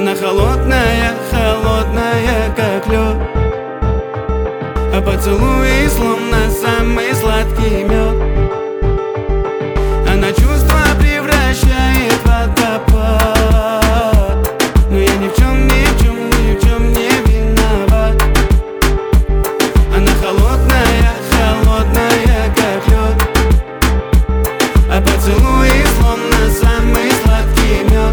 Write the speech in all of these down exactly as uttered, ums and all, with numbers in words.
Она холодная, холодная, как лед, а поцелуи словно самый сладкий мед. Она чувства превращает в водопад, но я ни в чем, ни в чем, ни в чем не виноват. Она холодная, холодная, как лед, а поцелуи словно самый сладкий мед.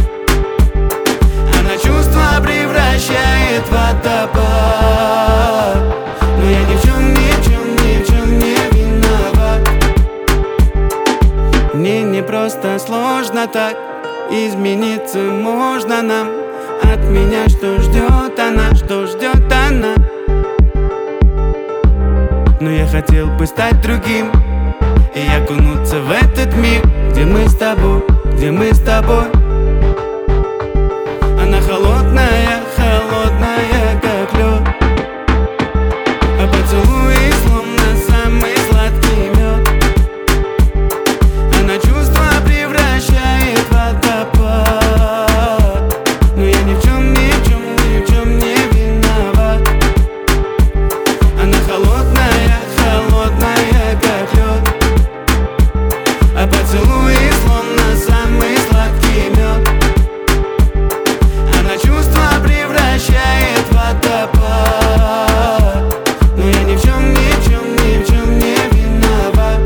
Она чувства превращает в водопад, но я ни в чем, ни в чем, ни в чем не виноват. Мне не просто, сложно так, измениться можно нам. От меня что ждет она, что ждет она? Но я хотел бы стать другим и окунуться в этот мир, где мы с тобой, где мы с тобой. Она холодная, холодная, как лед, а поцелуи словно самый сладкий мед. Она чувства превращает в водопад, но я ни в чем, ни в чем, ни в чем не виноват. Она холодная, холодная, как лед, а поцелуи словно самый сладкий мед. Она чувства превращает в водопад, но я ни в чем, ни в чем, ни в чем не виноват.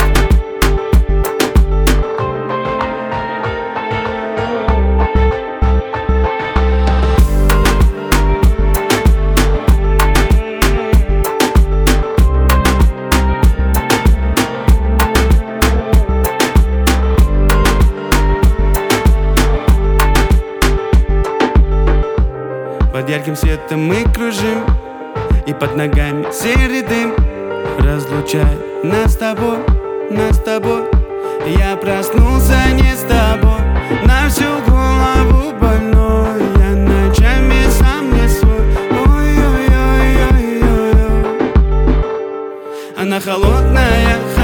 Под ярким светом мы кружим, и под ногами серый дым разлучает нас с тобой, нас с тобой. Я проснулся не с тобой, на всю голову больной. Я ночами сам не свой. Ой-ой-ой-ой-ой. Она холодная,